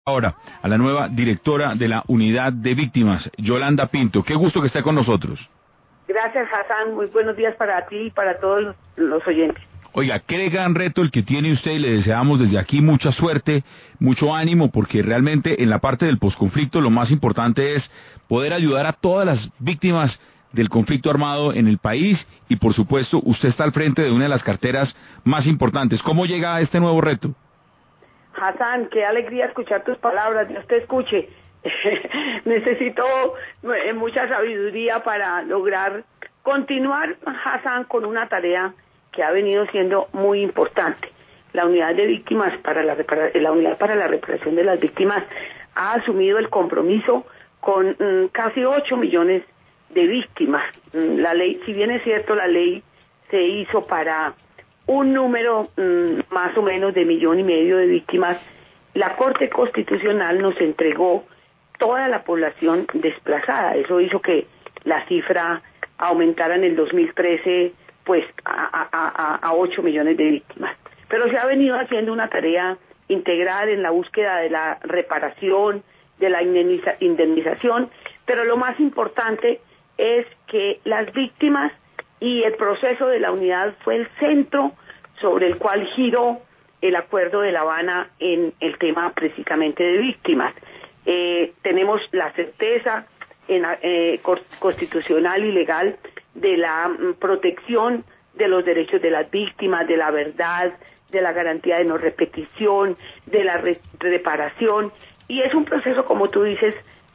Ahora a la nueva directora de la Unidad de Víctimas, Yolanda Pinto. Qué gusto que esté con nosotros. Gracias, Hassan. Muy buenos días para ti y para todos los oyentes. Oiga, qué gran reto el que tiene usted y le deseamos desde aquí mucha suerte, mucho ánimo, porque realmente en la parte del posconflicto lo más importante es poder ayudar a todas las víctimas del conflicto armado en el país y por supuesto usted está al frente de una de las carteras más importantes. ¿Cómo llega a este nuevo reto? Hassan, qué alegría escuchar tus palabras, Dios te escuche. Necesito mucha sabiduría para lograr continuar, Hassan, con una tarea que ha venido siendo muy importante. La unidad de víctimas la unidad para la reparación de las víctimas ha asumido el compromiso con casi 8 millones de víctimas. La ley, si bien es cierto, la ley se hizo para un número más o menos de 1,5 millones de víctimas, la Corte Constitucional nos entregó toda la población desplazada. Eso hizo que la cifra aumentara en el 2013 pues a 8 millones de víctimas. Pero se ha venido haciendo una tarea integral en la búsqueda de la reparación, de la indemnización, pero lo más importante es que las víctimas y el proceso de la unidad fue el centro sobre el cual giró el Acuerdo de La Habana en el tema precisamente de víctimas. Tenemos la certeza constitucional y legal de la protección de los derechos de las víctimas, de la verdad, de la garantía de no repetición, de la reparación, y es un proceso, como tú dices,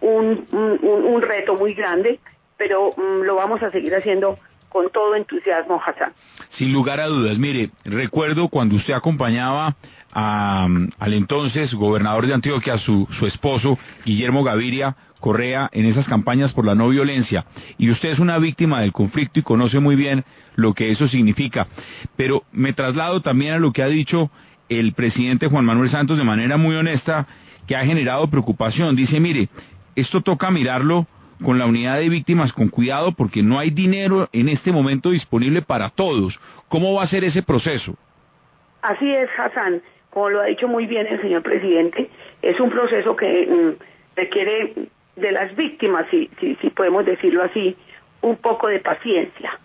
un reto muy grande, pero lo vamos a seguir haciendo con todo entusiasmo, Hassan. Sin lugar a dudas, mire, recuerdo cuando usted acompañaba al entonces gobernador de Antioquia, su esposo, Guillermo Gaviria Correa, en esas campañas por la no violencia, y usted es una víctima del conflicto y conoce muy bien lo que eso significa, pero me traslado también a lo que ha dicho el presidente Juan Manuel Santos de manera muy honesta, que ha generado preocupación. Dice, mire, esto toca mirarlo con la unidad de víctimas con cuidado porque no hay dinero en este momento disponible para todos. ¿Cómo va a ser ese proceso? Así es, Hassan, como lo ha dicho muy bien el señor presidente, es un proceso que requiere de las víctimas, si podemos decirlo así, un poco de paciencia.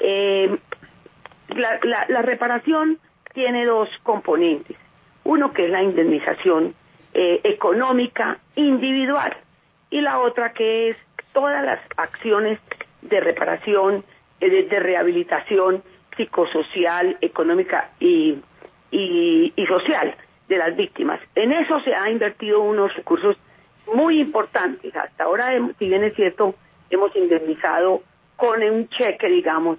La reparación tiene dos componentes. Uno que es la indemnización económica individual y la otra que es todas las acciones de reparación, de rehabilitación psicosocial, económica y social de las víctimas. En eso se ha invertido unos recursos muy importantes. Hasta ahora, si bien es cierto, hemos indemnizado con un cheque, digamos,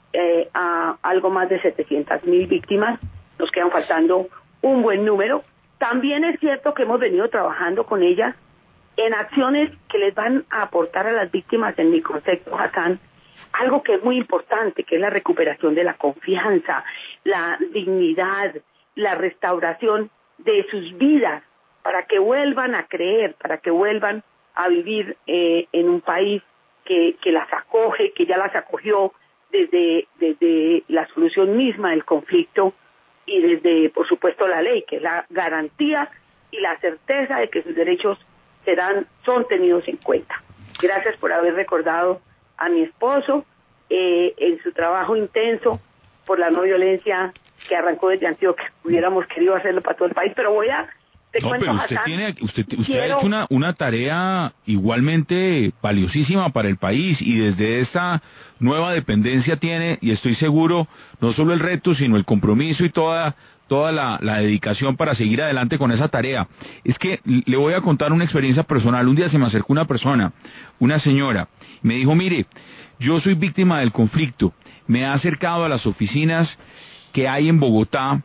a algo más de 700,000 víctimas. Nos quedan faltando un buen número. También es cierto que hemos venido trabajando con ellas en acciones que les van a aportar a las víctimas, en mi concepto, Hassan, algo que es muy importante, que es la recuperación de la confianza, la dignidad, la restauración de sus vidas, para que vuelvan a creer, para que vuelvan a vivir en un país que las acoge, que ya las acogió desde la solución misma del conflicto y desde, por supuesto, la ley, que es la garantía y la certeza de que sus derechos son tenidos en cuenta. Gracias por haber recordado a mi esposo en su trabajo intenso por la no violencia que arrancó desde Antioquia. Hubiéramos querido hacerlo para todo el país, pero pero usted ha hecho una tarea igualmente valiosísima para el país y desde esta nueva dependencia tiene, y estoy seguro, no solo el reto, sino el compromiso y toda la dedicación para seguir adelante con esa tarea. Es que le voy a contar una experiencia personal. Un día se me acercó una persona, una señora, me dijo, mire, yo soy víctima del conflicto, me he acercado a las oficinas que hay en Bogotá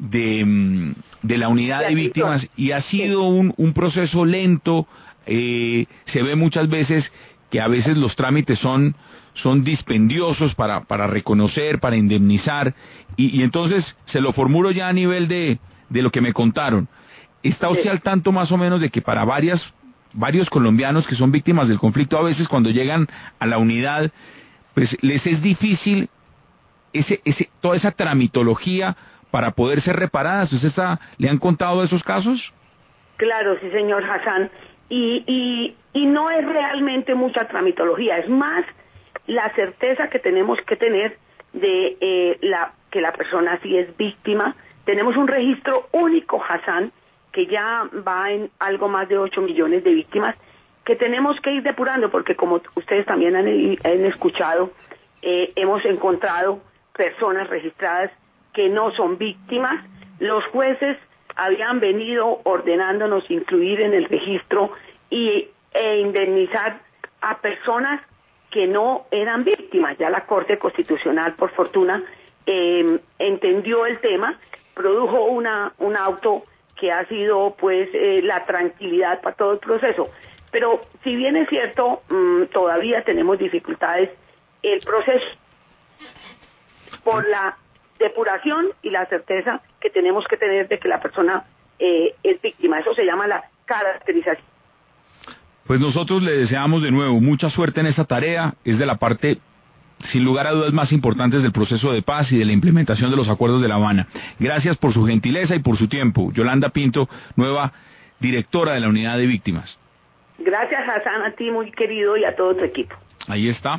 de la unidad de víctimas y ha sido un proceso lento. Se ve muchas veces que a veces los trámites son dispendiosos para reconocer, para indemnizar, y entonces se lo formulo ya a nivel de lo que me contaron. ¿Está usted al tanto más o menos de que para varios colombianos que son víctimas del conflicto, a veces cuando llegan a la unidad, pues les es difícil toda esa tramitología para poder ser reparadas? ¿Le han contado esos casos? Claro, sí, señor Hassan. Y no es realmente mucha tramitología, es más la certeza que tenemos que tener de que la persona sí es víctima. Tenemos un registro único, Hassan, que ya va en algo más de 8 millones de víctimas, que tenemos que ir depurando, porque como ustedes también han escuchado, hemos encontrado personas registradas que no son víctimas. Los jueces habían venido ordenándonos incluir en el registro e indemnizar a personas que no eran víctimas. Ya la Corte Constitucional, por fortuna, entendió el tema, produjo un auto que ha sido pues la tranquilidad para todo el proceso. Pero si bien es cierto, todavía tenemos dificultades, el proceso por la depuración y la certeza que tenemos que tener de que la persona es víctima. Eso se llama la caracterización. Pues nosotros le deseamos de nuevo mucha suerte en esta tarea. Es de la parte, sin lugar a dudas, más importantes del proceso de paz y de la implementación de los acuerdos de La Habana. Gracias por su gentileza y por su tiempo. Yolanda Pinto, nueva directora de la Unidad de Víctimas. Gracias, Hassan, a ti, muy querido, y a todo tu equipo. Ahí está,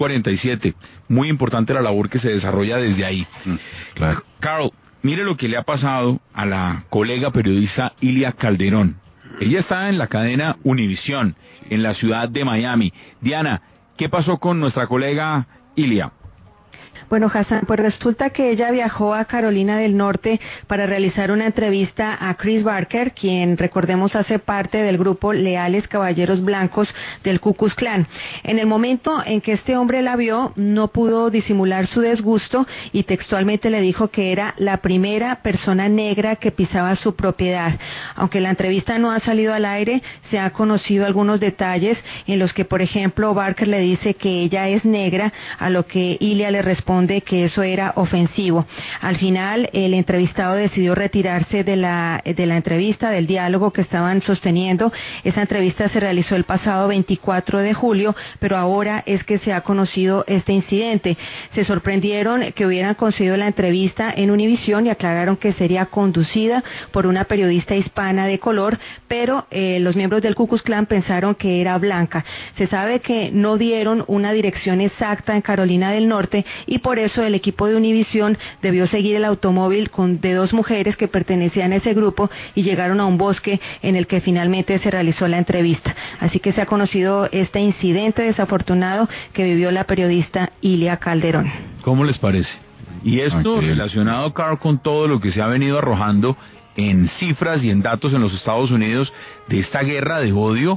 647. Muy importante la labor que se desarrolla desde ahí. Claro. Carl, mire lo que le ha pasado a la colega periodista Ilia Calderón. Ella está en la cadena Univisión, en la ciudad de Miami. Diana, ¿qué pasó con nuestra colega Ilia? Bueno, Hassan, pues resulta que ella viajó a Carolina del Norte para realizar una entrevista a Chris Barker, quien, recordemos, hace parte del grupo Leales Caballeros Blancos del Ku Klux Klan. En el momento en que este hombre la vio, no pudo disimular su disgusto y textualmente le dijo que era la primera persona negra que pisaba su propiedad. Aunque la entrevista no ha salido al aire, se han conocido algunos detalles en los que, por ejemplo, Barker le dice que ella es negra, a lo que Ilia le responde que eso era ofensivo. Al final, el entrevistado decidió retirarse de la entrevista, del diálogo que estaban sosteniendo. Esa entrevista se realizó el pasado 24 de julio, pero ahora es que se ha conocido este incidente. Se sorprendieron que hubieran conseguido la entrevista en Univisión y aclararon que sería conducida por una periodista hispana de color, pero los miembros del Ku Klux Klan pensaron que era blanca. Se sabe que no dieron una dirección exacta en Carolina del Norte y por eso el equipo de Univisión debió seguir el automóvil de dos mujeres que pertenecían a ese grupo y llegaron a un bosque en el que finalmente se realizó la entrevista. Así que se ha conocido este incidente desafortunado que vivió la periodista Ilia Calderón. ¿Cómo les parece? Y esto relacionado, Carl, con todo lo que se ha venido arrojando en cifras y en datos en los Estados Unidos de esta guerra de odio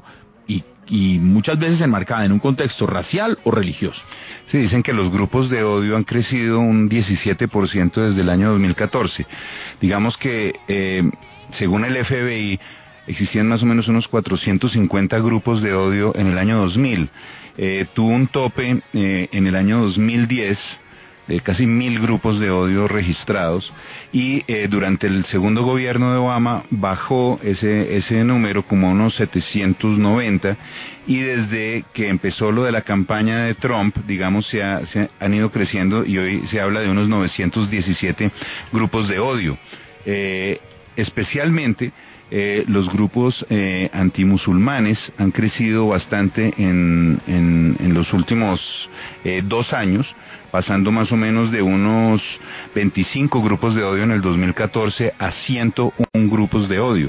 y muchas veces enmarcada en un contexto racial o religioso. Sí, dicen que los grupos de odio han crecido un 17% desde el año 2014. Digamos que, según el FBI, existían más o menos unos 450 grupos de odio en el año 2000. Tuvo un tope en el año 2010 de casi 1,000 grupos de odio registrados y durante el segundo gobierno de Obama bajó ese número como a unos 790 y desde que empezó lo de la campaña de Trump, digamos, se han ido creciendo y hoy se habla de unos 917 grupos de odio. Especialmente los grupos antimusulmanes han crecido bastante en los últimos 2 años, pasando más o menos de unos 25 grupos de odio en el 2014 a 101 grupos de odio.